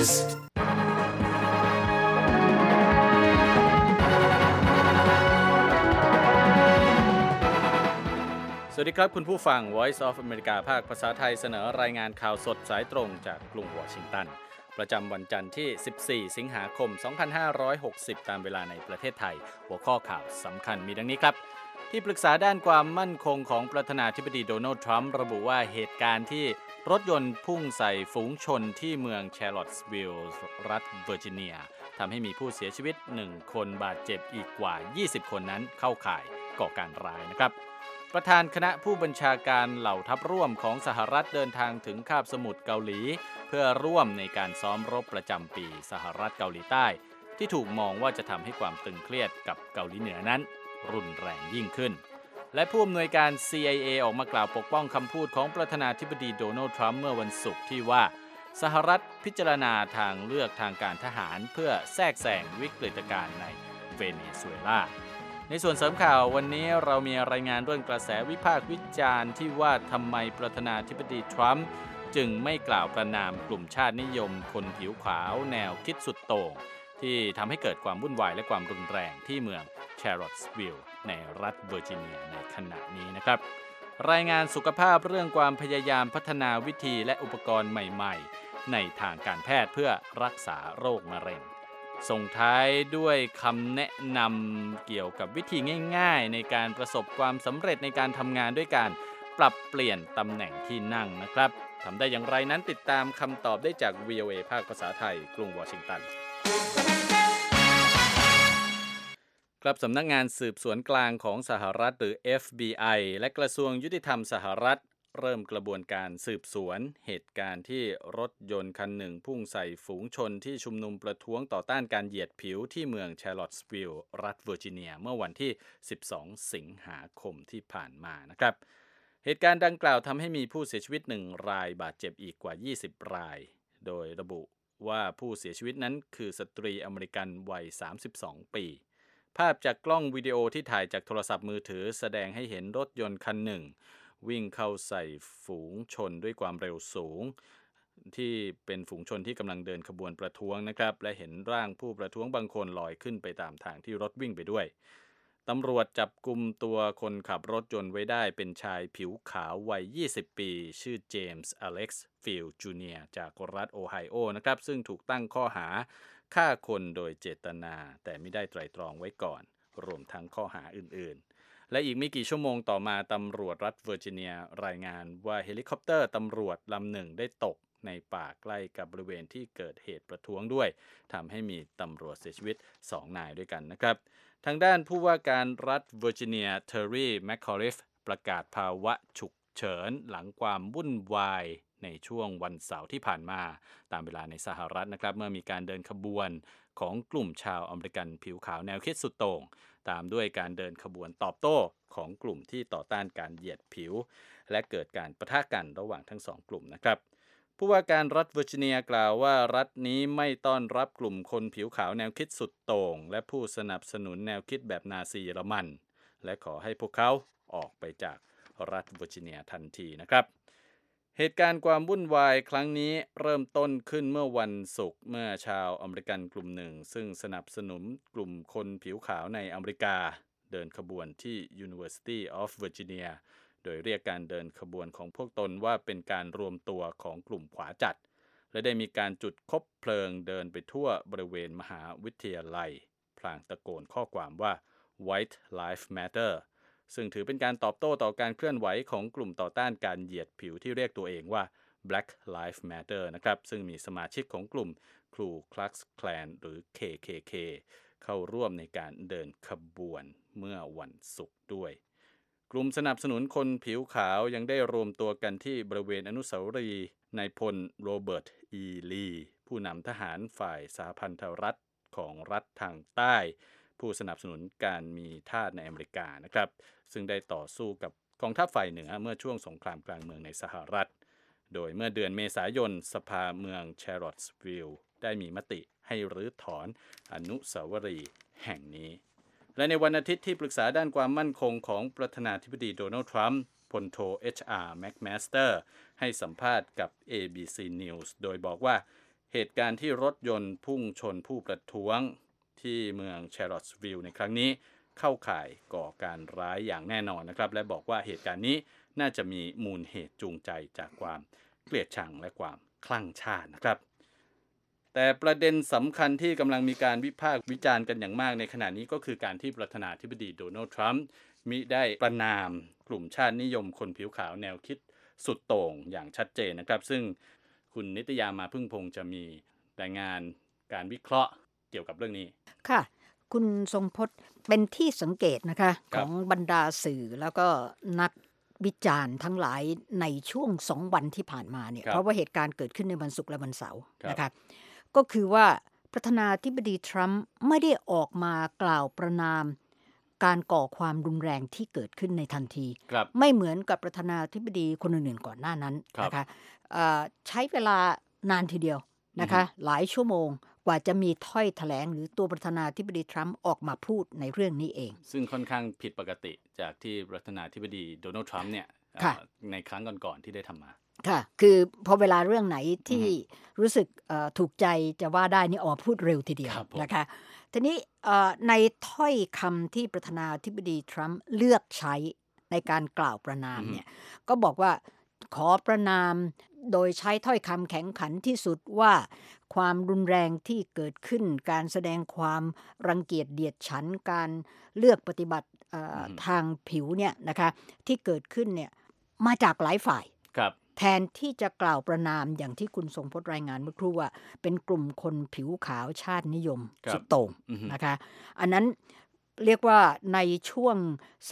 Voicesสวัสดีครับคุณผู้ฟัง Voice of America ภาคภาษาไทยเสนอรายงานข่าวสดสายตรงจากกรุงวอชิงตันประจำวันจันทร์ที่ 14 สิงหาคม 2560 ตามเวลาในประเทศไทยหัวข้อข่าวสำคัญมีดังนี้ครับที่ปรึกษาด้านความมั่นคงของประธานาธิบดีโดนัลด์ทรัมป์ระบุว่าเหตุการณ์ที่รถยนต์พุ่งใส่ฝูงชนที่เมืองแชร์ลอตส์วิลล์รัฐเวอร์จิเนียทำให้มีผู้เสียชีวิต1คนบาดเจ็บอีกกว่า 20 คนนั้นเข้าข่ายก่อการร้ายนะครับประธานคณะผู้บัญชาการเหล่าทัพร่วมของสหรัฐเดินทางถึงคาบสมุทรเกาหลีเพื่อร่วมในการซ้อมรบประจำปีสหรัฐเกาหลีใต้ที่ถูกมองว่าจะทำให้ความตึงเครียดกับเกาหลีเหนือนั้นรุนแรงยิ่งขึ้นและผู้อำนวยการ CIA ออกมากล่าวปกป้องคำพูดของประธานาธิบดีโดนัลด์ทรัมป์เมื่อวันศุกร์ที่ว่าสหรัฐพิจารณาทางเลือกทางการทหารเพื่อแทรกแซงวิกฤตการณ์ในเวเนซุเอลาในส่วนเสริมข่าววันนี้เรามีรายงานเรื่องกระแสวิพากษ์วิจารณ์ที่ว่าทำไมประธานาธิบดีทรัมป์จึงไม่กล่าวประณามกลุ่มชาตินิยมคนผิวขาวแนวคิดสุดโต่งที่ทำให้เกิดความวุ่นวายและความรุนแรงที่เมืองแชร์ลอตส์วิลล์ในรัฐเวอร์จิเนียในขณะนี้นะครับรายงานสุขภาพเรื่องความพยายามพัฒนาวิธีและอุปกรณ์ใหม่ๆในทางการแพทย์เพื่อรักษาโรคมะเร็งส่งท้ายด้วยคำแนะนำเกี่ยวกับวิธีง่ายๆในการประสบความสำเร็จในการทำงานด้วยการปรับเปลี่ยนตำแหน่งที่นั่งนะครับทำได้อย่างไรนั้นติดตามคำตอบได้จาก VOA ภาคภาษาไทยกรุงวอชิงตันครับสำนักงานสืบสวนกลางของสหรัฐหรือ FBI และกระทรวงยุติธรรมสหรัฐเริ่มกระบวนการสืบสวนเหตุการณ์ที่รถยนต์คันหนึ่งพุ่งใส่ฝูงชนที่ชุมนุมประท้วงต่อต้านการเหยียดผิวที่เมืองแชร์ลอตส์วิลล์รัฐเวอร์จิเนียเมื่อวันที่ 12 สิงหาคมที่ผ่านมานะครับเหตุการณ์ดังกล่าวทำให้มีผู้เสียชีวิต1รายบาดเจ็บอีกกว่า 20 รายโดยระบุว่าผู้เสียชีวิตนั้นคือสตรีอเมริกันวัย 32 ปีภาพจากกล้องวิดีโอที่ถ่ายจากโทรศัพท์มือถือแสดงให้เห็นรถยนต์คันหนึ่งวิ่งเข้าใส่ฝูงชนด้วยความเร็วสูงที่เป็นฝูงชนที่กำลังเดินขบวนประท้วงนะครับและเห็นร่างผู้ประท้วงบางคนลอยขึ้นไปตามทางที่รถวิ่งไปด้วยตำรวจจับกุมตัวคนขับรถยนต์ไว้ได้เป็นชายผิวขาววัย 20 ปีชื่อเจมส์อเล็กซ์ฟิลด์จูเนียร์จากรัฐโอไฮโอนะครับซึ่งถูกตั้งข้อหาฆ่าคนโดยเจตนาแต่ไม่ได้ไตร่ตรองไว้ก่อนรวมทั้งข้อหาอื่นๆและอีกไม่กี่ชั่วโมงต่อมาตำรวจรัฐเวอร์จิเนียรายงานว่าเฮลิคอปเตอร์ตำรวจลำหนึ่งได้ตกในป่าใกล้กับบริเวณที่เกิดเหตุประท้วงด้วยทำให้มีตำรวจเสียชีวิต2 นายด้วยกันนะครับทางด้านผู้ว่าการรัฐเวอร์จิเนียเทอร์รีแมคคอริฟประกาศภาวะฉุกเฉินหลังความวุ่นวายในช่วงวันเสาร์ที่ผ่านมาตามเวลาในสหรัฐนะครับเมื่อมีการเดินขบวนของกลุ่มชาวอเมริกันผิวขาวแนวคิดสุดโต่งตามด้วยการเดินขบวนตอบโต้ของกลุ่มที่ต่อต้านการเหยียดผิวและเกิดการปะทะกันระหว่างทั้ง2 กลุ่มนะครับผู้ว่าการรัฐเวอร์จิเนียกล่าวว่ารัฐนี้ไม่ต้อนรับกลุ่มคนผิวขาวแนวคิดสุดโต่งและผู้สนับสนุนแนวคิดแบบนาซีเยอรมันและขอให้พวกเขาออกไปจากรัฐเวอร์จิเนียทันทีนะครับเหตุการณ์ความวุ่นวายครั้งนี้เริ่มต้นขึ้นเมื่อวันศุกร์เมื่อชาวอเมริกันกลุ่มหนึ่งซึ่งสนับสนุนกลุ่มคนผิวขาวในอเมริกาเดินขบวนที่ University of Virginia โดยเรียกการเดินขบวนของพวกตนว่าเป็นการรวมตัวของกลุ่มขวาจัดและได้มีการจุดคบเพลิงเดินไปทั่วบริเวณมหาวิทยาลัยพลางตะโกนข้อความว่า White Lives Matterซึ่งถือเป็นการตอบโต้ต่อการเคลื่อนไหวของกลุ่มต่อต้านการเหยียดผิวที่เรียกตัวเองว่า Black Lives Matter นะครับซึ่งมีสมาชิกของกลุ่ม Ku Klux Klan หรือ KKK เข้าร่วมในการเดินขบวนเมื่อวันศุกร์ด้วยกลุ่มสนับสนุนคนผิวขาวยังได้รวมตัวกันที่บริเวณอนุสาวรีย์นายพลโรเบิร์ต อีลีผู้นำทหารฝ่ายสหพันธรัฐของรัฐทางใต้ผู้สนับสนุนการมีทาสในอเมริกานะครับซึ่งได้ต่อสู้กับกองทัพฝ่ายเหนือเมื่อช่วงสงครามกลางเมืองในสหรัฐโดยเมื่อเดือนเมษายนสภาเมืองแชร์ลอตส์วิลล์ได้มีมติให้รื้อถอนอนุสาวรีย์แห่งนี้และในวันอาทิตย์ที่ปรึกษาด้านความมั่นคงของประธานาธิบดีโดนัลด์ทรัมป์พลโท H.R. McMaster ให้สัมภาษณ์กับ ABC News โดยบอกว่าเหตุการณ์ที่รถยนต์พุ่งชนผู้ประท้วงที่เมืองแชร์ลอตสวิลล์ในครั้งนี้เข้าข่ายก่อการร้ายอย่างแน่นอนนะครับและบอกว่าเหตุการณ์นี้น่าจะมีมูลเหตุจูงใจจากความเกลียดชังและความคลั่งชาตินะครับแต่ประเด็นสำคัญที่กำลังมีการวิพากษ์วิจารณ์กันอย่างมากในขณะนี้ก็คือการที่ประธานาธิบดีโดนัลด์ทรัมป์มิได้ประณามกลุ่มชาตินิยมคนผิวขาวแนวคิดสุดโต่งอย่างชัดเจนนะครับซึ่งคุณนิตยามาพึ่งพงษ์จะมีรายงานการวิเคราะห์เกี่ยวกับเรื่องนี้ค่ะคุณทรงพจน์เป็นที่สังเกตนะคะคขรับองบรรดาสื่อแล้วก็นักวิจารณ์ทั้งหลายในช่วง2 วันที่ผ่านมาเนี่ยครับเพราะว่าเหตุการณ์เกิดขึ้นในวันศุกร์และวันเสาร์ครับนะคะก็คือว่าประธานาธิบดีทรัมป์ไม่ได้ออกมากล่าวประณามการก่อความรุนแรงที่เกิดขึ้นในทันทีครับไม่เหมือนกับประธานาธิบดีคนอื่นๆก่อนหน้านั้นครับนะคะใช้เวลานานทีเดียวนะคะหลายชั่วโมงกว่าจะมีถ้อยแถลงหรือตัวประธานาธิบดีทรัมป์ออกมาพูดในเรื่องนี้เองซึ่งค่อนข้างผิดปกติจากที่ประธานาธิบดีโดนัลด์ทรัมป์เนี่ยในครั้งก่อนๆที่ได้ทำมาค่ะคือพอเวลาเรื่องไหนที่รู้สึกถูกใจจะว่าได้นี่ออกมาพูดเร็วทีเดียวนะคะทีนี้ในถ้อยคำที่ประธานาธิบดีทรัมป์เลือกใช้ในการกล่าวประณามเนี่ยก็บอกว่าขอประณามโดยใช้ถ้อยคำแข็งขันที่สุดว่าความรุนแรงที่เกิดขึ้นการแสดงความรังเกียจเดียดฉันการเลือกปฏิบัติทางผิวเนี่ยนะคะที่เกิดขึ้นเนี่ยมาจากหลายฝ่ายแทนที่จะกล่าวประณามอย่างที่คุณทรงพจน์รายงานเมื่อครู่ว่าเป็นกลุ่มคนผิวขาวชาตินิยมสุดโต่งนะคะอันนั้นเรียกว่าในช่วง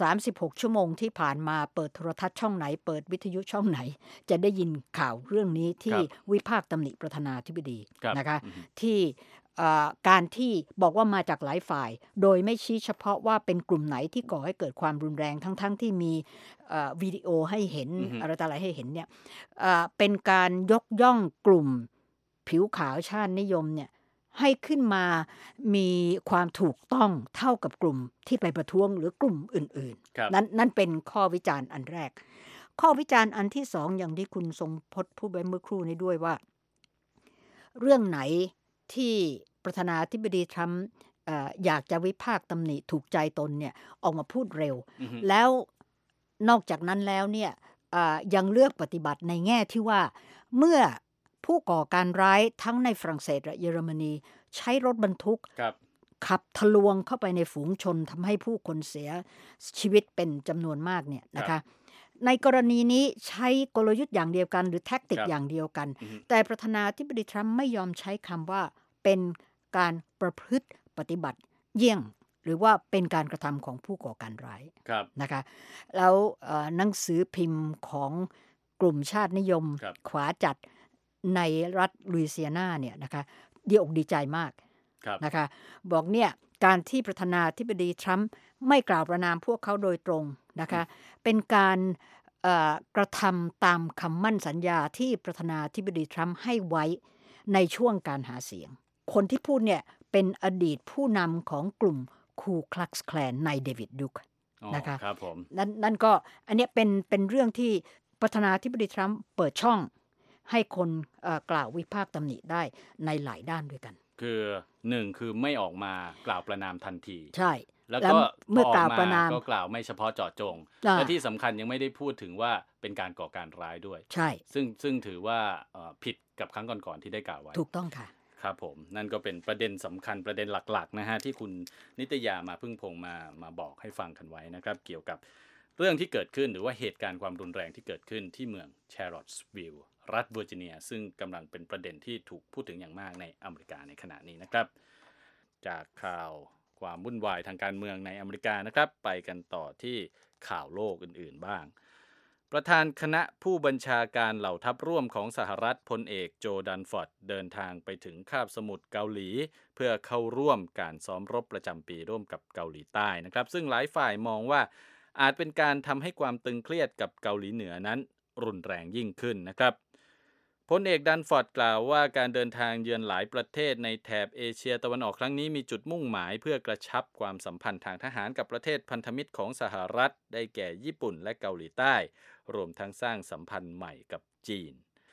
36ชั่วโมงที่ผ่านมาเปิดโทรทัศน์ช่องไหนเปิดวิทยุช่องไหนจะได้ยินข่าวเรื่องนี้ที่วิพากษ์ตำหนิประธานาธิบดีนะคะที่การที่บอกว่ามาจากหลายฝ่ายโดยไม่ชี้เฉพาะว่าเป็นกลุ่มไหนที่ก่อให้เกิดความรุนแรงทั้งที่มีวิดีโอให้เห็นอะไรต่ออะไรให้เห็นเนี่ยเป็นการยกย่องกลุ่มผิวขาวชาตินิยมเนี่ยให้ขึ้นมามีความถูกต้องเท่ากับกลุ่มที่ไปประท้วงหรือกลุ่มอื่นๆนั่นเป็นข้อวิจารณ์อันแรกข้อวิจารณ์อันที่สองอย่างที่คุณทรงพจน์พูดไว้เมื่อครู่นี้ด้วยว่าเรื่องไหนที่ประธานาธิบดีทรัมป์อยากจะวิพากษ์ตำหนิถูกใจตนเนี่ยออกมาพูดเร็วแล้วนอกจากนั้นแล้วเนี่ยยังเลือกปฏิบัติในแง่ที่ว่าเมื่อผู้ก่อการร้ายทั้งในฝรั่งเศสและเยอรมนีใช้รถบรรทุกขับทะลวงเข้าไปในฝูงชนทำให้ผู้คนเสียชีวิตเป็นจำนวนมากเนี่ยนะคะในกรณีนี้ใช้กลยุทธ์อย่างเดียวกันหรือแท็กติกอย่างเดียวกันแต่ประธานาธิบดีทรัมป์ไม่ยอมใช้คำว่าเป็นการประพฤติปฏิบัติเยี่ยงหรือว่าเป็นการกระทำของผู้ก่อการร้ายนะคะแล้วหนังสือพิมพ์ของกลุ่มชาตินิยมขวาจัดในรัฐลุยเซียนาเนี่ยนะคะดีอกดีใจมากนะคะบอกเนี่ยการที่ประธานาธิบดีทรัมป์ไม่กล่าวประณามพวกเขาโดยตรงนะคะเป็นการกระทำตามคำมั่นสัญญาที่ประธานาธิบดีทรัมป์ให้ไว้ในช่วงการหาเสียงคนที่พูดเนี่ยเป็นอดีตผู้นำของกลุ่มคูคลักซ์แคลนในเดวิดดุกนะคะครับผมนั่นก็อันนี้เป็นเรื่องที่ประธานาธิบดีทรัมป์เปิดช่องให้คนกล่าววิพากษ์ตำหนิได้ในหลายด้านด้วยกันคือ1คือไม่ออกมากล่าวประณามทันทีใช่แล้วก็เมื่อกล่าวประณามก็กล่าวไม่เฉพาะเจาะจงและที่สำคัญยังไม่ได้พูดถึงว่าเป็นการก่อการร้ายด้วยใช่ซึ่งถือว่าผิดกับครั้งก่อนๆที่ได้กล่าวไว้ถูกต้องค่ะครับผมนั่นก็เป็นประเด็นสำคัญประเด็นหลักๆนะฮะที่คุณนิตยามาพึ่งพงมาบอกให้ฟังกันไว้นะครับเกี่ยวกับเรื่องที่เกิดขึ้นหรือว่าเหตุการณ์ความรุนแรงที่เกิดขึ้นที่เมืองแชร์ลอตส์วิลล์รัฐเวอร์จิเนียซึ่งกำลังเป็นประเด็นที่ถูกพูดถึงอย่างมากในอเมริกาในขณะนี้นะครับจากข่าวความวุ่นวายทางการเมืองในอเมริกานะครับไปกันต่อที่ข่าวโลกอื่นๆบ้างประธานคณะผู้บัญชาการเหล่าทัพร่วมของสหรัฐพลเอกโจดันฟอร์ดเดินทางไปถึงคาบสมุทรเกาหลีเพื่อเข้าร่วมการซ้อมรบประจำปีร่วมกับเกาหลีใต้นะครับซึ่งหลายฝ่ายมองว่าอาจเป็นการทำให้ความตึงเครียดกับเกาหลีเหนือนั้นรุนแรงยิ่งขึ้นนะครับพลเอกดันฟอร์ดกล่าวว่าการเดินทางเยือนหลายประเทศในแถบเอเชียตะวันออกครั้งนี้มีจุดมุ่งหมายเพื่อกระชับความสัมพันธ์ทางทหารกับประเทศพันธมิตรของสหรัฐได้แก่ญี่ปุ่นและเกาหลีใต้รวมทั้งสร้างสัมพันธ์ใหม่กับจีน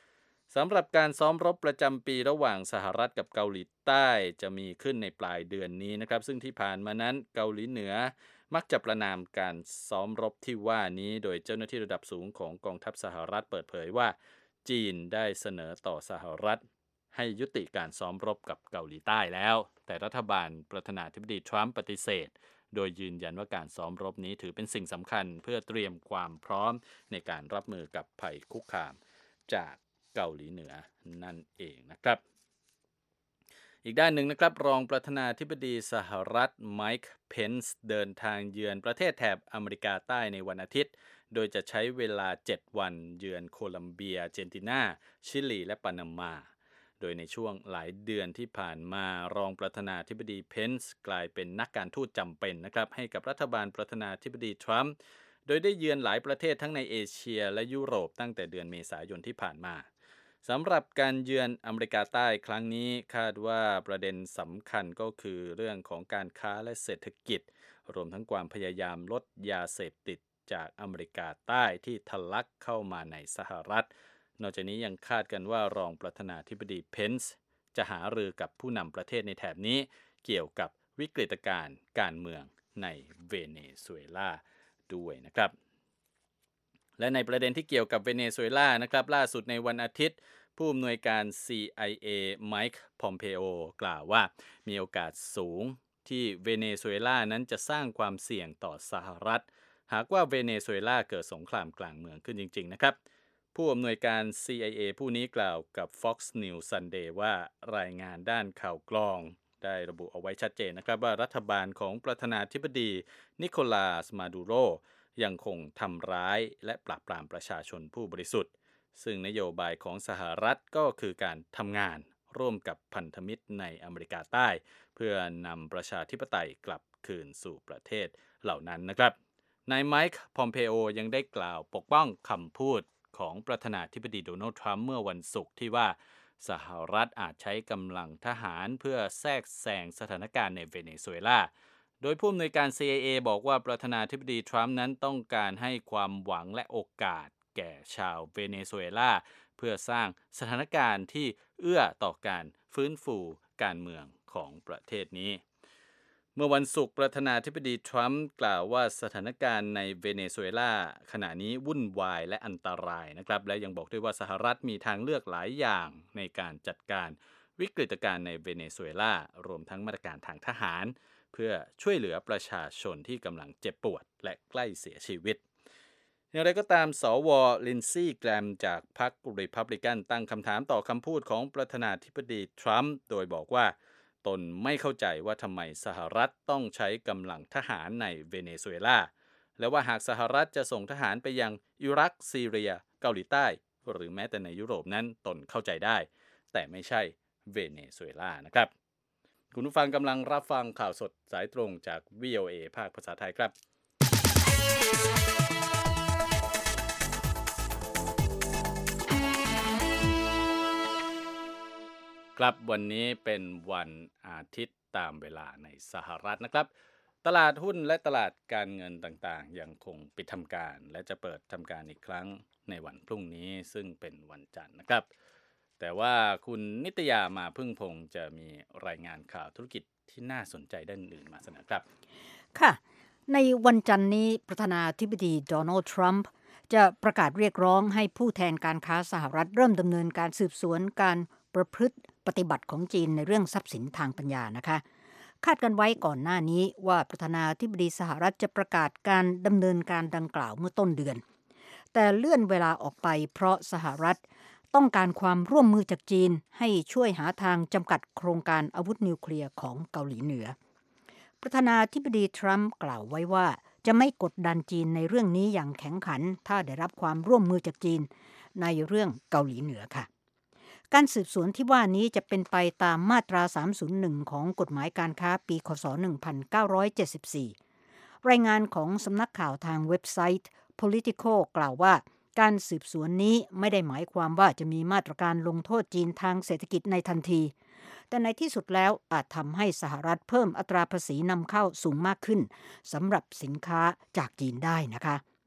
สำหรับการซ้อมรบประจำปีระหว่างสหรัฐกับเกาหลีใต้จะมีขึ้นในปลายเดือนนี้นะครับซึ่งที่ผ่านมานั้นเกาหลีเหนือมักจะประณามการซ้อมรบที่ว่านี้โดยเจ้าหน้าที่ระดับสูงของกองทัพสหรัฐเปิดเผยว่าจีนได้เสนอต่อสหรัฐให้ยุติการซ้อมรบกับเกาหลีใต้แล้วแต่รัฐบาลประธานาธิบดีทรัมป์ปฏิเสธโดยยืนยันว่าการซ้อมรบนี้ถือเป็นสิ่งสำคัญเพื่อเตรียมความพร้อมในการรับมือกับภัยคุกคามจากเกาหลีเหนือนั่นเองนะครับอีกด้านหนึ่งนะครับรองประธานาธิบดีสหรัฐไมค์เพนซ์เดินทางเยือนประเทศแถบอเมริกาใต้ในวันอาทิตย์โดยจะใช้เวลา7วันเยือนโคลัมเบียอาร์เจนตินาชิลีและปานามาโดยในช่วงหลายเดือนที่ผ่านมารองประธานาธิบดีเพนซ์กลายเป็นนักการทูตจำเป็นนะครับให้กับรัฐบาลประธานาธิบดีทรัมป์โดยได้เยือนหลายประเทศทั้งในเอเชียและยุโรปตั้งแต่เดือนเมษายนที่ผ่านมาสำหรับการเยือนอเมริกาใต้ครั้งนี้คาดว่าประเด็นสำคัญก็คือเรื่องของการค้าและเศรษฐกิจรวมทั้งความพยายามลดยาเสพติดจากอเมริกาใต้ที่ทะลักเข้ามาในสหรัฐนอกจากนี้ยังคาดกันว่ารองประธานาธิบดีเพนซ์จะหารือกับผู้นำประเทศในแถบนี้เกี่ยวกับวิกฤตการณ์การเมืองในเวเนซุเอลาด้วยนะครับและในประเด็นที่เกี่ยวกับเวเนซุเอลานะครับล่าสุดในวันอาทิตย์ผู้อำนวยการ CIA ไมค์พอมเพโอกล่าวว่ามีโอกาสสูงที่เวเนซุเอลานั้นจะสร้างความเสี่ยงต่อสหรัฐหากว่าเวเนซุเอลาเกิดสงครามกลางเมืองขึ้นจริงๆนะครับผู้อำนวยการ CIA ผู้นี้กล่าวกับ Fox News Sunday ว่ารายงานด้านข่าวกรองได้ระบุเอาไว้ชัดเจนนะครับว่ารัฐบาลของประธานาธิบดีนิโคลัสมาดูโรยังคงทำร้ายและปราบปรามประชาชนผู้บริสุทธิ์ซึ่งนโยบายของสหรัฐก็คือการทำงานร่วมกับพันธมิตรในอเมริกาใต้เพื่อนำประชาธิปไตยกลับคืนสู่ประเทศเหล่านั้นนะครับนายไมค์พอมเพโอยังได้กล่าวปกป้องคำพูดของประธานาธิบดีโดนัลด์ทรัมป์เมื่อวันศุกร์ที่ว่าสหรัฐอาจใช้กำลังทหารเพื่อแทรกแซงสถานการณ์ในเวเนซุเอลาโดยผู้อำนวยการ CIA บอกว่าประธานาธิบดีทรัมป์นั้นต้องการให้ความหวังและโอกาสแก่ชาวเวเนซุเอลาเพื่อสร้างสถานการณ์ที่เอื้อต่อการฟื้นฟูการเมืองของประเทศนี้เมื่อวันศุกร์ประธานาธิบดีทรัมป์กล่าวว่าสถานการณ์ในเวเนซุเอลาขณะนี้วุ่นวายและอันตรายนะครับและยังบอกด้วยว่าสหรัฐมีทางเลือกหลายอย่างในการจัดการวิกฤตการณ์ในเวเนซุเอลารวมทั้งมาตรการทางทหารเพื่อช่วยเหลือประชาชนที่กำลังเจ็บปวดและใกล้เสียชีวิตอย่างไรก็ตามสว.ลินซี่แกรมจากพรรครีพับลิกันตั้งคำถามต่อคำพูดของประธานาธิบดีทรัมป์โดยบอกว่าตนไม่เข้าใจว่าทำไมสหรัฐต้องใช้กำลังทหารในเวเนซุเอลาและว่าหากสหรัฐจะส่งทหารไปยังอิรักซีเรียเกาหลีใต้หรือแม้แต่ในยุโรปนั้นตนเข้าใจได้แต่ไม่ใช่เวเนซุเอลานะครับคุณผู้ฟังกำลังรับฟังข่าวสดสายตรงจาก VOA ภาคภาษาไทยครับครับวันนี้เป็นวันอาทิตย์ตามเวลาในสหรัฐนะครับตลาดหุ้นและตลาดการเงินต่างๆยังคงปิดทำการและจะเปิดทำการอีกครั้งในวันพรุ่งนี้ซึ่งเป็นวันจันทร์นะครับแต่ว่าคุณนิตยามาพึ่งพงษ์จะมีรายงานข่าวธุรกิจที่น่าสนใจด้านอื่นมาเสนอครับค่ะในวันจันทร์นี้ประธานาธิบดีโดนัลด์ทรัมป์จะประกาศเรียกร้องให้ผู้แทนการค้าสหรัฐเริ่มดำเนินการสืบสวนการประพฤติปฏิบัติของจีนในเรื่องทรัพย์สินทางปัญญานะคะคาดกันไว้ก่อนหน้านี้ว่าประธานาธิบดีสหรัฐจะประกาศการดำเนินการดังกล่าวเมื่อต้นเดือนแต่เลื่อนเวลาออกไปเพราะสหรัฐต้องการความร่วมมือจากจีนให้ช่วยหาทางจำกัดโครงการอาวุธนิวเคลียร์ของเกาหลีเหนือประธานาธิบดีทรัมป์กล่าวไว้ว่าจะไม่กดดันจีนในเรื่องนี้อย่างแข็งขันถ้าได้รับความร่วมมือจากจีนในเรื่องเกาหลีเหนือค่ะการสืบสวนที่ว่านี้จะเป็นไปตามมาตรา301ของกฎหมายการค้าปีคศ1974รายงานของสำนักข่าวทางเว็บไซต์ Politico กล่าวว่าการสืบสวนนี้ไม่ได้หมายความว่าจะมีมาตรการลงโทษจีนทางเศรษฐกิจในทันทีแต่ในที่สุดแล้วอาจทำให้สหรัฐเพิ่มอัตราภาษีนำเข้าสูงมากขึ้นสำหรับสินค้าจากจีนได้นะคะ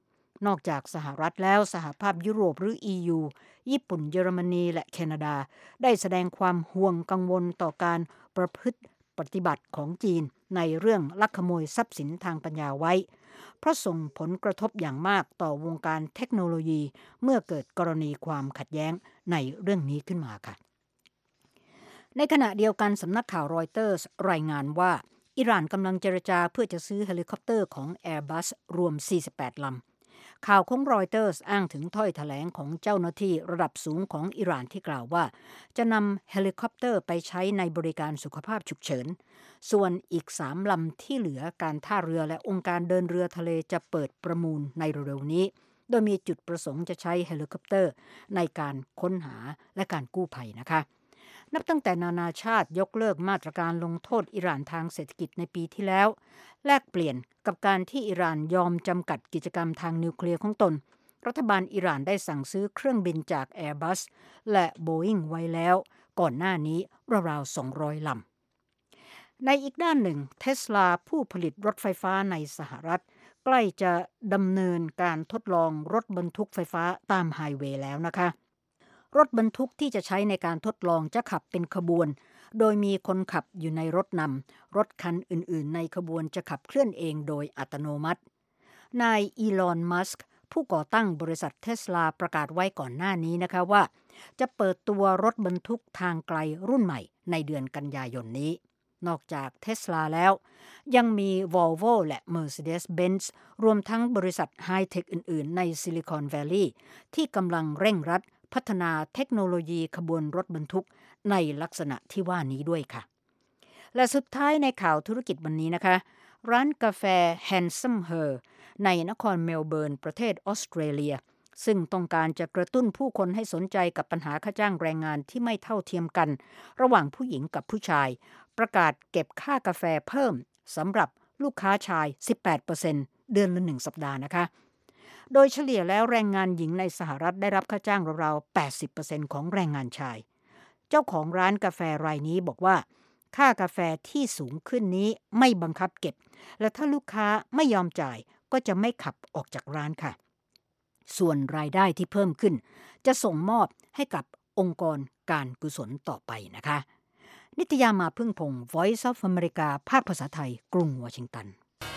นอกจากสหรัฐแล้วสหภาพยุโรปหรือ EU ญี่ปุ่นเยอรมนีและแคนาดาได้แสดงความห่วงกังวลต่อการประพฤติปฏิบัติของจีนในเรื่องลักขโมยทรัพย์สินทางปัญญาไว้เพราะส่งผลกระทบอย่างมากต่อวงการเทคโนโลยีเมื่อเกิดกรณีความขัดแย้งในเรื่องนี้ขึ้นมาค่ะในขณะเดียวกันสำนักข่าวรอยเตอร์สรายงานว่าอิหร่านกำลังเจรจาเพื่อจะซื้อเฮลิคอปเตอร์ของ Airbus รวม48ลำข่าวของรอยเตอร์สอ้างถึงถ้อยแถลงของเจ้าหน้าที่ระดับสูงของอิหร่านที่กล่าวว่าจะนำเฮลิคอปเตอร์ไปใช้ในบริการสุขภาพฉุกเฉินส่วนอีก3ลำที่เหลือการท่าเรือและองค์การเดินเรือทะเลจะเปิดประมูลในเร็วๆนี้โดยมีจุดประสงค์จะใช้เฮลิคอปเตอร์ในการค้นหาและการกู้ภัยนะคะนับตั้งแต่นานาชาติยกเลิกมาตรการลงโทษอิหร่านทางเศรษฐกิจในปีที่แล้วแลกเปลี่ยนกับการที่อิหร่านยอมจำกัดกิจกรรมทางนิวเคลียร์ของตนรัฐบาลอิหร่านได้สั่งซื้อเครื่องบินจาก Airbus และ Boeing ไว้แล้วก่อนหน้านี้ราวๆ200ลำในอีกด้านหนึ่ง Tesla ผู้ผลิตรถไฟฟ้าในสหรัฐใกล้จะดำเนินการทดลองรถบรรทุกไฟฟ้าตามไฮเวย์แล้วนะคะรถบรรทุกที่จะใช้ในการทดลองจะขับเป็นขบวนโดยมีคนขับอยู่ในรถนำรถคันอื่นๆในขบวนจะขับเคลื่อนเองโดยอัตโนมัตินายอีลอน มัสก์ผู้ก่อตั้งบริษัท Tesla ประกาศไว้ก่อนหน้านี้นะคะว่าจะเปิดตัวรถบรรทุกทางไกลรุ่นใหม่ในเดือนกันยายนนี้นอกจาก Tesla แล้วยังมี Volvo และ Mercedes-Benz รวมทั้งบริษัทไฮเทคอื่นๆในซิลิคอนแวลลีย์ที่กำลังเร่งรัดพัฒนาเทคโนโลยีขบวนรถบรรทุกในลักษณะที่ว่านี้ด้วยค่ะและสุดท้ายในข่าวธุรกิจวันนี้นะคะร้านกาแฟ Handsome Her ในนครเมลเบิร์นประเทศออสเตรเลียซึ่งต้องการจะกระตุ้นผู้คนให้สนใจกับปัญหาค่าจ้างแรงงานที่ไม่เท่าเทียมกันระหว่างผู้หญิงกับผู้ชายประกาศเก็บค่ากาแฟเพิ่มสำหรับลูกค้าชาย 18% เดือนละ1สัปดาห์นะคะโดยเฉลี่ยแล้วแรงงานหญิงในสหรัฐได้รับค่าจ้างราวๆ 80% ของแรงงานชายเจ้าของร้านกาแฟรายนี้บอกว่าค่ากาแฟที่สูงขึ้นนี้ไม่บังคับเก็บและถ้าลูกค้าไม่ยอมจ่ายก็จะไม่ขับออกจากร้านค่ะส่วนรายได้ที่เพิ่มขึ้นจะส่งมอบให้กับองค์กรการกุศลต่อไปนะคะนิตยามาพึ่งพงศ์ Voice of America ภาคภาษาไทยกรุงวอชิงตัน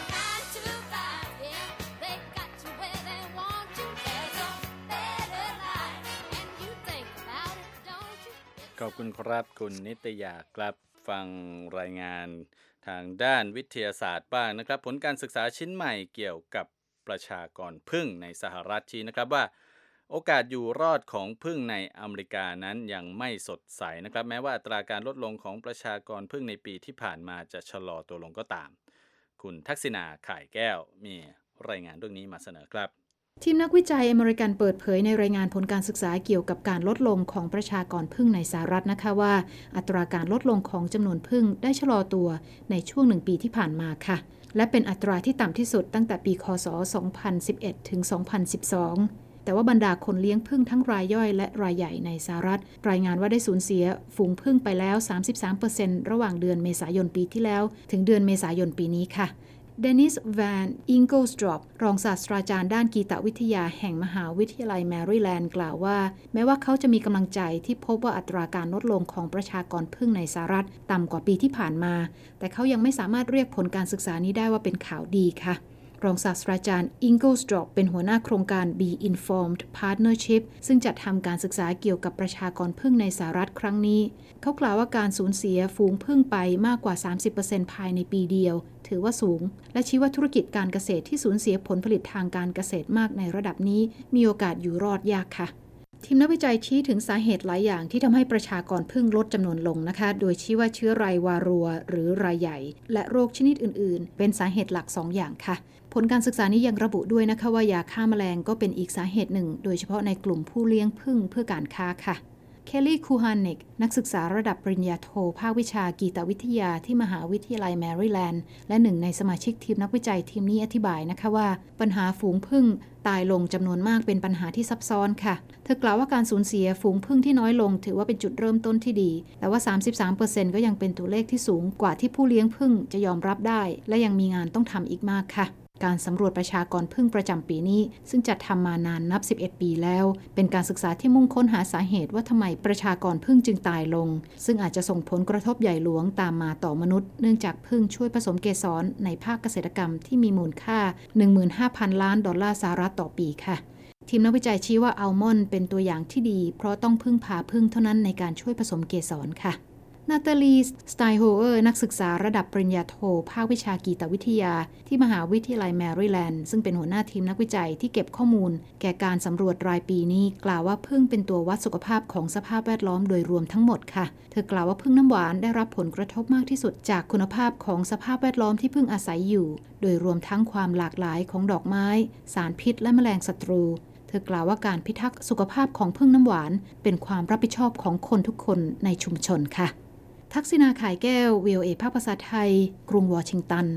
ขอบคุณครับคุณนิตยากลับฟังรายงานทางด้านวิทยาศาสตร์บ้างนะครับผลการศึกษาชิ้นใหม่เกี่ยวกับประชากรผึ้งในสหรัฐชี้นะครับว่าโอกาสอยู่รอดของผึ้งในอเมริกานั้นยังไม่สดใสนะครับแม้ว่าอัตราการลดลงของประชากรผึ้งในปีที่ผ่านมาจะชะลอตัวลงก็ตามคุณทักษิณาข่ายแก้วมีรายงานเรื่องนี้มาเสนอครับทีมนักวิจัยอเมริกันเปิดเผยในรายงานผลการศึกษาเกี่ยวกับการลดลงของประชากรผึ้งในสหรัฐนะคะว่าอัตราการลดลงของจำนวนผึ้งได้ชะลอตัวในช่วง1 ปีที่ผ่านมาค่ะและเป็นอัตราที่ต่ำที่สุดตั้งแต่ปีค.ศ. 2011 ถึง 2012 แต่ว่าบรรดาคนเลี้ยงผึ้งทั้งรายย่อยและรายใหญ่ในสหรัฐรายงานว่าได้สูญเสียฝูงผึ้งไปแล้ว 33% ระหว่างเดือนเมษายนปีที่แล้วถึงเดือนเมษายนปีนี้ค่ะเดนิส แวนอิงเกิลสตรอปรองศาสตราจารย์ด้านกีตวิทยาแห่งมหาวิทยาลัยแมริแลนด์กล่าวว่าแม้ว่าเขาจะมีกำลังใจที่พบว่าอัตราการลดลงของประชากรผึ้งในสหรัฐต่ำกว่าปีที่ผ่านมาแต่เขายังไม่สามารถเรียกผลการศึกษานี้ได้ว่าเป็นข่าวดีค่ะรองศาสตราจารย์อิงเกิลสตรอปเป็นหัวหน้าโครงการ Be Informed Partnership ซึ่งจัดทำการศึกษาเกี่ยวกับประชากรผึ้งในสหรัฐครั้งนี้เขากล่าวว่าการสูญเสียฝูงผึ้งไปมากกว่า 30% ภายในปีเดียวถือว่าสูงและชี้ว่าธุรกิจการเกษตรที่สูญเสียผลผลิตทางการเกษตรมากในระดับนี้มีโอกาสอยู่รอดยากค่ะทีมนักวิจัยชี้ถึงสาเหตุหลายอย่างที่ทำให้ประชากรผึ้งลดจำนวนลงนะคะโดยชี้ว่าเชื้อไรวารัวหรือรายใหญ่และโรคชนิดอื่นๆเป็นสาเหตุหลัก2 อย่างค่ะผลการศึกษานี้ยังระบุด้วยนะคะว่ายาฆ่าแมลงก็เป็นอีกสาเหตุหนึ่งโดยเฉพาะในกลุ่มผู้เลี้ยงผึ้งเพื่อการค้าค่ะเคลลี่ คูฮานิกนักศึกษาระดับปริญญาโทภาควิชากีตวิทยาที่มหาวิทยาลัยแมริแลนด์และหนึ่งในสมาชิกทีมนักวิจัยทีมนี้อธิบายนะคะว่าปัญหาฝูงผึ้งตายลงจำนวนมากเป็นปัญหาที่ซับซ้อนค่ะเธอกล่าวว่าการสูญเสียฝูงผึ้งที่น้อยลงถือว่าเป็นจุดเริ่มต้นที่ดีแต่ว่า 33% ก็ยังเป็นตัวเลขที่สูงกว่าที่ผู้เลี้ยงผึ้งจะยอมรับได้และยังมีงานต้องทำอีกมากค่ะการสำรวจประชากรผึ้งประจำปีนี้ซึ่งจัดทำมานานนับ11 ปีแล้วเป็นการศึกษาที่มุ่งค้นหาสาเหตุว่าทำไมประชากรผึ้งจึงตายลงซึ่งอาจจะส่งผลกระทบใหญ่หลวงตามมาต่อมนุษย์เนื่องจากผึ้งช่วยผสมเกสรในภาคเกษตรกรรมที่มีมูลค่า 15,000 ล้านดอลลาร์สหรัฐต่อปีค่ะทีมนักวิจัยชี้ว่าอัลมอนด์เป็นตัวอย่างที่ดีเพราะต้องพึ่งพาผึ้งเท่านั้นในการช่วยผสมเกสรค่ะนาตาลี สไตโฮเออร์นักศึกษาระดับปริญญาโทภาควิชากีตวิทยาที่มหาวิทยาลัยแมริแลนด์ซึ่งเป็นหัวหน้าทีมนักวิจัยที่เก็บข้อมูลแก่การสำรวจรายปีนี้กล่าวว่าผึ้งเป็นตัววัดสุขภาพของสภาพแวดล้อมโดยรวมทั้งหมดค่ะเธอกล่าวว่าผึ้งน้ำหวานได้รับผลกระทบมากที่สุดจากคุณภาพของสภาพแวดล้อมที่ผึ้งอาศัยอยู่โดยรวมทั้งความหลากหลายของดอกไม้สารพิษและแมลงศัตรูเธอกล่าวว่าการพิทักษ์สุขภาพของผึ้งน้ำหวานเป็นความรับผิดชอบของคนทุกคนในชุมชนค่ะทักษิณา ข่ายแก้ว VOA ภาคภาษาไทยกรุงวอชิงตัน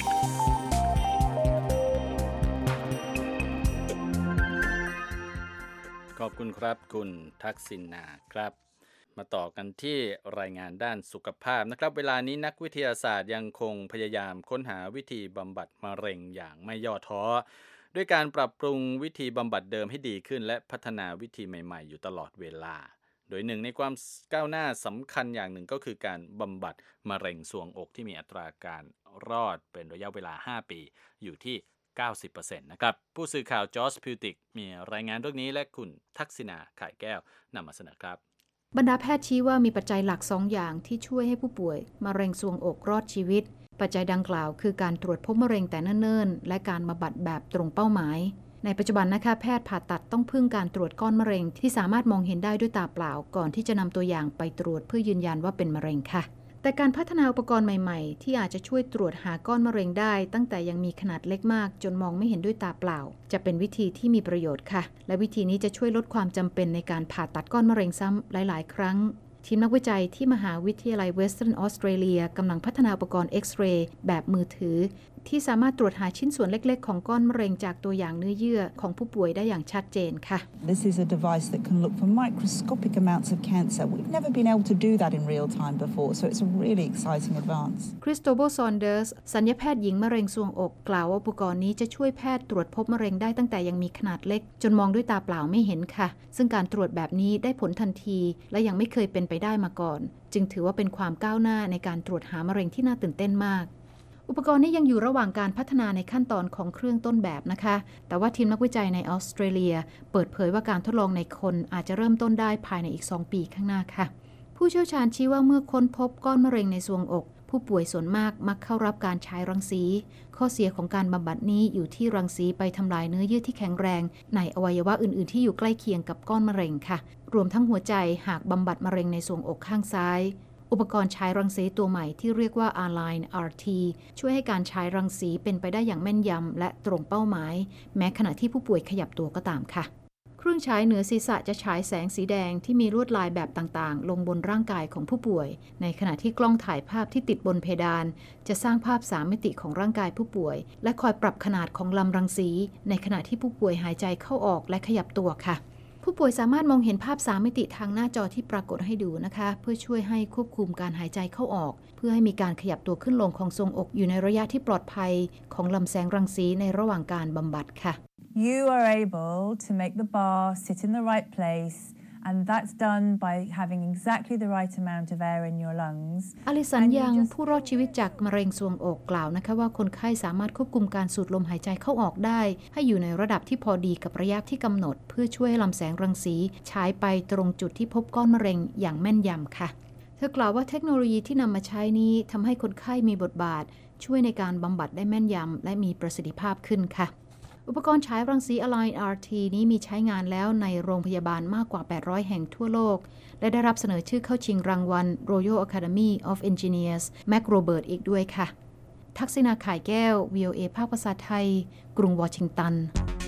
ขอบคุณครับคุณทักษิณาครับมาต่อกันที่รายงานด้านสุขภาพนะครับเวลานี้นักวิทยาศาสตร์ยังคงพยายามค้นหาวิธีบำบัดมะเร็งอย่างไม่ย่อท้อด้วยการปรับปรุงวิธีบำบัดเดิมให้ดีขึ้นและพัฒนาวิธีใหม่ๆอยู่ตลอดเวลาโดยหนึ่งในความก้าวหน้าสำคัญอย่างหนึ่งก็คือการบำบัดมะเร็งทรวงอกที่มีอัตราการรอดเป็นระยะเวลา5ปีอยู่ที่ 90% นะครับผู้สื่อข่าวจอร์จพิวติกมีรายงานเรื่องนี้และคุณทักษิณา ข่ายแก้วนำมาเสนอครับบรรดาแพทย์ชี้ว่ามีปัจจัยหลัก2 อย่างที่ช่วยให้ผู้ป่วยมะเร็งทรวงอกรอดชีวิตปัจจัยดังกล่าวคือการตรวจพบมะเร็งแต่เนิ่นๆและการบำบัดแบบตรงเป้าหมายในปัจจุบันนะคะแพทย์ผ่าตัดต้องพึ่งการตรวจก้อนมะเร็งที่สามารถมองเห็นได้ด้วยตาเปล่าก่อนที่จะนำตัวอย่างไปตรวจเพื่อยืนยันว่าเป็นมะเร็งค่ะแต่การพัฒนาอุปกรณ์ใหม่ๆที่อาจจะช่วยตรวจหาก้อนมะเร็งได้ตั้งแต่ยังมีขนาดเล็กมากจนมองไม่เห็นด้วยตาเปล่าจะเป็นวิธีที่มีประโยชน์ค่ะและวิธีนี้จะช่วยลดความจำเป็นในการผ่าตัดก้อนมะเร็งซ้ำหลายๆครั้งทีมนักวิจัยที่มหาวิทยาลัยเวสเทิร์นออสเตรเลียกำลังพัฒนาอุปกรณ์เอ็กซเรย์แบบมือถือที่สามารถตรวจหาชิ้นส่วนเล็กๆของก้อนมะเร็งจากตัวอย่างเนื้อเยื่อของผู้ป่วยได้อย่างชัดเจนค่ะ This is a device that can look for microscopic amounts of cancer. We've never been able to do that in real time before, so it's a really exciting advance. คริสโตเบล ซอนเดอร์สศัลยแพทย์หญิงมะเร็งทรวงอกกล่าวว่าอุปกรณ์นี้จะช่วยแพทย์ตรวจพบมะเร็งได้ตั้งแต่ยังมีขนาดเล็กจนมองด้วยตาเปล่าไม่เห็นค่ะซึ่งการตรวจแบบนี้ได้ผลทันทีและยังไม่เคยเป็นไปได้มาก่อนจึงถือว่าเป็นความก้าวหน้าในการตรวจหามะเร็งที่น่าตื่นเต้นมากอุปกรณ์นี้ยังอยู่ระหว่างการพัฒนาในขั้นตอนของเครื่องต้นแบบนะคะแต่ว่าทีมนักวิจัยในออสเตรเลียเปิดเผยว่าการทดลองในคนอาจจะเริ่มต้นได้ภายในอีก2 ปีข้างหน้าค่ะผู้เชี่ยวชาญชี้ว่าเมื่อค้นพบก้อนมะเร็งในทรวงอกผู้ป่วยส่วนมากมักเข้ารับการฉายรังสีข้อเสียของการบำบัดนี้อยู่ที่รังสีไปทำลายเนื้อเยื่อที่แข็งแรงในอวัยวะอื่นๆที่อยู่ใกล้เคียงกับก้อนมะเร็งค่ะรวมทั้งหัวใจหากบำบัดมะเร็งในทรวงอกข้างซ้ายอุปกรณ์ฉายรังสีตัวใหม่ที่เรียกว่า Align RT ช่วยให้การฉายรังสีเป็นไปได้อย่างแม่นยำและตรงเป้าหมายแม้ขณะที่ผู้ป่วยขยับตัวก็ตามค่ะเครื่องฉายเหนือศีรษะจะฉายแสงสีแดงที่มีลวดลายแบบต่างๆลงบนร่างกายของผู้ป่วยในขณะที่กล้องถ่ายภาพที่ติดบนเพดานจะสร้างภาพ3 มิติของร่างกายผู้ป่วยและคอยปรับขนาดของลำรังสีในขณะที่ผู้ป่วยหายใจเข้าออกและขยับตัวค่ะผู้ป่วยสามารถมองเห็นภาพ3 มิติทางหน้าจอที่ปรากฏให้ดูนะคะเพื่อช่วยให้ควบคุมการหายใจเข้าออกเพื่อให้มีการขยับตัวขึ้นลงของทรวงอกอยู่ในระยะที่ปลอดภัยของลำแสงรังสีในระหว่างการบำบัดค่ะ You are able to make the bar sit in the right place, and that's done by having exactly the right amount of air in your lungs. อลิสันยังผู้รอดชีวิตจากมะเร็งทรวงอกกล่าวนะคะว่าคนไข้สามารถควบคุมการสูดลมหายใจเข้าออกได้ให้อยู่ในระดับที่พอดีกับระยะที่กำหนดเพื่อช่วยให้ลำแสงรังสีฉายไปตรงจุดที่พบก้อนมะเร็งอย่างแม่นยำค่ะเธอกล่าวว่าเทคโนโลยีที่นำมาใช้นี้ทำให้คนไข้มีบทบาทช่วยในการบำบัดได้แม่นยำและมีประสิทธิภาพขึ้นค่ะอุปกรณ์ฉายรังสี Align RT นี้มีใช้งานแล้วในโรงพยาบาลมากกว่า800แห่งทั่วโลกและได้รับเสนอชื่อเข้าชิงรางวัล Royal Academy of Engineers MacRobert อีกด้วยค่ะทักษิณา ข่ายแก้ว VOA ภาคภาษาไทยกรุงวอชิงตัน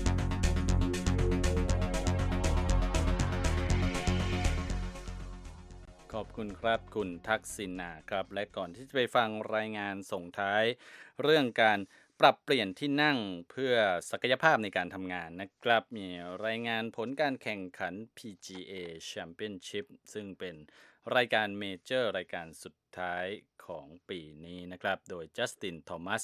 ขอบคุณครับคุณทักษิณาครับและก่อนที่จะไปฟังรายงานส่งท้ายเรื่องการปรับเปลี่ยนที่นั่งเพื่อศักยภาพในการทำงานนะครับมีรายงานผลการแข่งขัน PGA Championship ซึ่งเป็นรายการเมเจอร์รายการสุดท้ายของปีนี้นะครับโดยจัสติน ทอมัส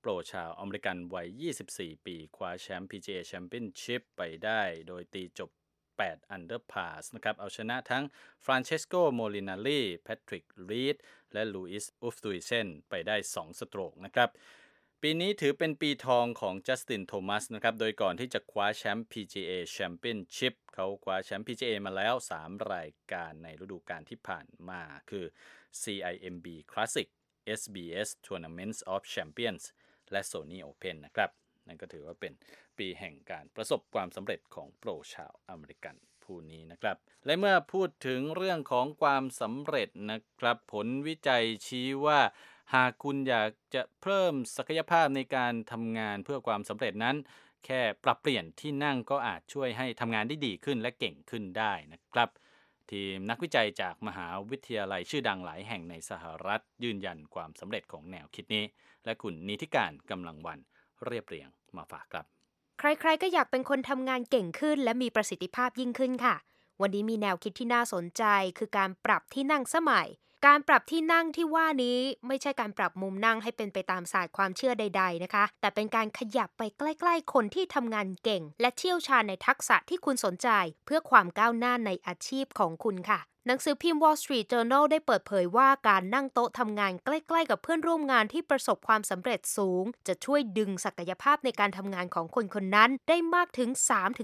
โปรชาวอเมริกันวัย 24 ปีคว้าแชมป์ PGA Championship ไปได้โดยตีจบ8 under par นะครับเอาชนะทั้ง Francesco Molinari แพทริก รีดและลูอิส อุฟตุยเซนไปได้2สโตรกนะครับปีนี้ถือเป็นปีทองของจัสติน โทมัสนะครับโดยก่อนที่จะคว้าแชมป์ PGA Championship เขาคว้าแชมป์ PGA มาแล้ว3รายการในฤดูกาลที่ผ่านมาคือ CIMB Classic SBS Tournaments of Champions และ Sony Open นะครับนั่นก็ถือว่าเป็นปีแห่งการประสบความสำเร็จของโปรชาวอเมริกันผู้นี้นะครับและเมื่อพูดถึงเรื่องของความสำเร็จนะครับผลวิจัยชี้ว่าหากคุณอยากจะเพิ่มศักยภาพในการทำงานเพื่อความสำเร็จนั้นแค่ปรับเปลี่ยนที่นั่งก็อาจช่วยให้ทำงานได้ดีขึ้นและเก่งขึ้นได้นะครับทีมนักวิจัยจากมหาวิทยาลัยชื่อดังหลายแห่งในสหรัฐยืนยันความสำเร็จของแนวคิดนี้และคุณนิติการกำลังวันเรียบเรียงมาฝากครับใครๆก็อยากเป็นคนทำงานเก่งขึ้นและมีประสิทธิภาพยิ่งขึ้นค่ะวันนี้มีแนวคิดที่น่าสนใจคือการปรับที่นั่งสมัยการปรับที่นั่งที่ว่านี้ไม่ใช่การปรับมุมนั่งให้เป็นไปตามศาสตร์ความเชื่อใดๆนะคะแต่เป็นการขยับไปใกล้ๆคนที่ทำงานเก่งและเชี่ยวชาญในทักษะที่คุณสนใจเพื่อความก้าวหน้าในอาชีพของคุณค่ะหนังสือพิมพ์ Wall Street Journal ได้เปิดเผยว่าการนั่งโต๊ะทำงานใกล้ๆกับเพื่อนร่วมงานที่ประสบความสำเร็จสูงจะช่วยดึงศักยภาพในการทำงานของคนคนนั้นได้มากถึง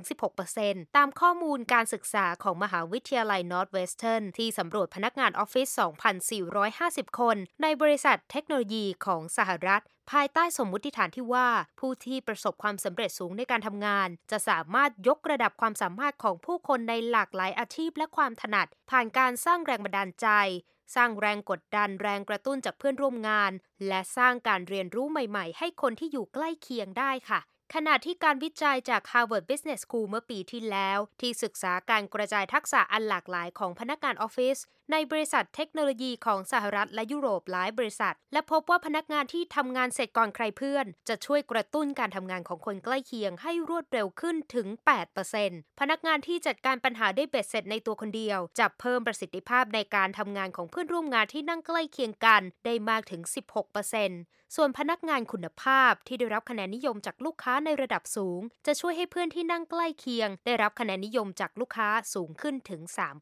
3-16% ตามข้อมูลการศึกษาของมหาวิทยาลัย Northwestern ที่สำรวจพนักงานออฟฟิศ 2,450 คนในบริษัทเทคโนโลยีของสหรัฐภายใต้สมมุติฐานที่ว่าผู้ที่ประสบความสำเร็จสูงในการทำงานจะสามารถยกระดับความสามารถของผู้คนในหลากหลายอาชีพและความถนัดผ่านการสร้างแรงบันดาลใจสร้างแรงกดดันแรงกระตุ้นจากเพื่อนร่วมงานและสร้างการเรียนรู้ใหม่ๆให้คนที่อยู่ใกล้เคียงได้ค่ะขณะที่การวิจัยจาก Harvard Business School เมื่อปีที่แล้วที่ศึกษาการกระจายทักษะอันหลากหลายของพนักงานออฟฟิศในบริษัทเทคโนโลยีของสหรัฐและยุโรปหลายบริษัทและพบว่าพนักงานที่ทำงานเสร็จก่อนใครเพื่อนจะช่วยกระตุ้นการทำงานของคนใกล้เคียงให้รวดเร็วขึ้นถึง 8% พนักงานที่จัดการปัญหาได้เบ็ดเสร็จในตัวคนเดียวจะเพิ่มประสิทธิภาพในการทำงานของเพื่อนร่วมงานที่นั่งใกล้เคียงกันได้มากถึง 16%ส่วนพนักงานคุณภาพที่ได้รับคะแนนนิยมจากลูกค้าในระดับสูงจะช่วยให้เพื่อนที่นั่งใกล้เคียงได้รับคะแนนนิยมจากลูกค้าสูงขึ้นถึง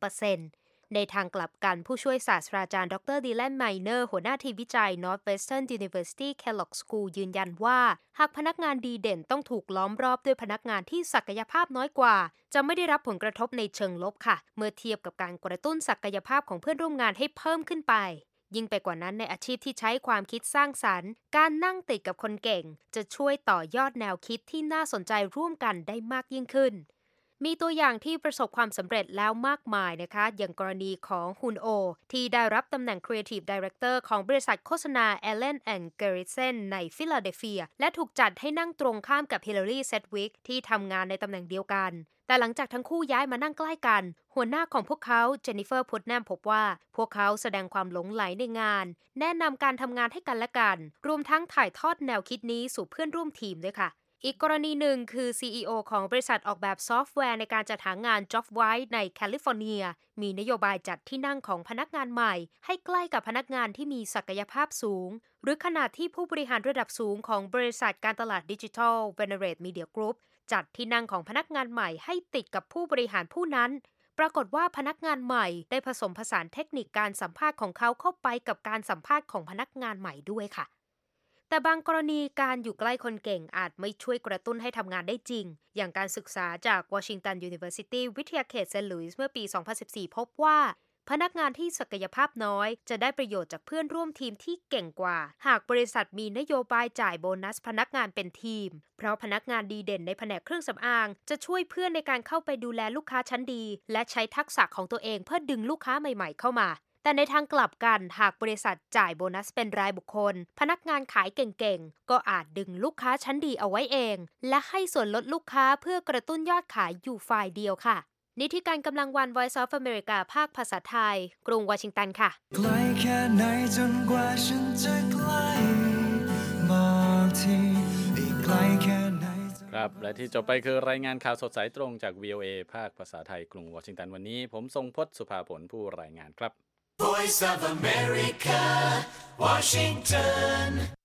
3%ในทางกลับกันผู้ช่วยศาสตราจารย์ดรดีแลนไมเนอร์หัวหน้าทีมวิจัย Northwestern University Kellogg School ยืนยันว่าหากพนักงานดีเด่นต้องถูกล้อมรอบด้วยพนักงานที่ศักยภาพน้อยกว่าจะไม่ได้รับผลกระทบในเชิงลบค่ะเมื่อเทียบกับการกระตุ้นศักยภาพของเพื่อนร่วมงานให้เพิ่มขึ้นไปยิ่งไปกว่านั้นในอาชีพที่ใช้ความคิดสร้างสรรค์การนั่งติดกับคนเก่งจะช่วยต่อยอดแนวคิดที่น่าสนใจร่วมกันได้มากยิ่งขึ้นมีตัวอย่างที่ประสบความสำเร็จแล้วมากมายนะคะอย่างกรณีของฮุนโอที่ได้รับตำแหน่ง Creative Director ของบริษัทโฆษณา Allen & Garrison ในฟิลาเดลเฟียและถูกจัดให้นั่งตรงข้ามกับฮิลลารีเซดวิกที่ทำงานในตำแหน่งเดียวกันแต่หลังจากทั้งคู่ย้ายมานั่งใกล้กันหัวหน้าของพวกเขาเจนนิเฟอร์ พุตแนมพบว่าพวกเขาแสดงความหลงใหลในงานแนะนำการทำงานให้กันและกันรวมทั้งถ่ายทอดแนวคิดนี้สู่เพื่อนร่วมทีมด้วยค่ะอีกกรณีหนึ่งคือ CEO ของบริษัทออกแบบซอฟต์แวร์ในการจัดหางาน JobWhite ในแคลิฟอร์เนียมีนโยบายจัดที่นั่งของพนักงานใหม่ให้ใกล้กับพนักงานที่มีศักยภาพสูงหรือขณะที่ผู้บริหารระดับสูงของบริษัทการตลาดดิจิทัล Venerate Media Group จัดที่นั่งของพนักงานใหม่ให้ติดกับผู้บริหารผู้นั้นปรากฏว่าพนักงานใหม่ได้ผสมผสานเทคนิคการสัมภาษณ์ของเขาเข้าไปกับการสัมภาษณ์ของพนักงานใหม่ด้วยค่ะแต่บางกรณีการอยู่ใกล้คนเก่งอาจไม่ช่วยกระตุ้นให้ทำงานได้จริงอย่างการศึกษาจาก Washington University วิทยาเขตเซนต์หลุยส์เมื่อปี 2014 พบว่าพนักงานที่ศักยภาพน้อยจะได้ประโยชน์จากเพื่อนร่วมทีมที่เก่งกว่าหากบริษัทมีนโยบายจ่ายโบนัสพนักงานเป็นทีมเพราะพนักงานดีเด่นในแผนกเครื่องสำอางจะช่วยเพื่อนในการเข้าไปดูแลลูกค้าชั้นดีและใช้ทักษะของตัวเองเพื่อดึงลูกค้าใหม่ๆเข้ามาแต่ในทางกลับกันหากบริษัทจ่ายโบนัสเป็นรายบุคคลพนักงานขายเก่งๆก็อาจดึงลูกค้าชั้นดีเอาไว้เองและให้ส่วนลดลูกค้าเพื่อกระตุ้นยอดขายอยู่ฝ่ายเดียวค่ะนิติการกำลังวัน Voice of America ภาคภาษาไทยกรุงวอชิงตันค่ะไกลแค่ไหนจนกว่าฉันจะใกล้บอกทีอีกไกลแค่ไหนครับและที่จบไปคือรายงานข่าวสดสายตรงจาก VOA ภาคภาษาไทยกรุงวอชิงตันวันนี้ผมทรงพจน์สุภาผลผู้รายงานครับ Voice of America Washington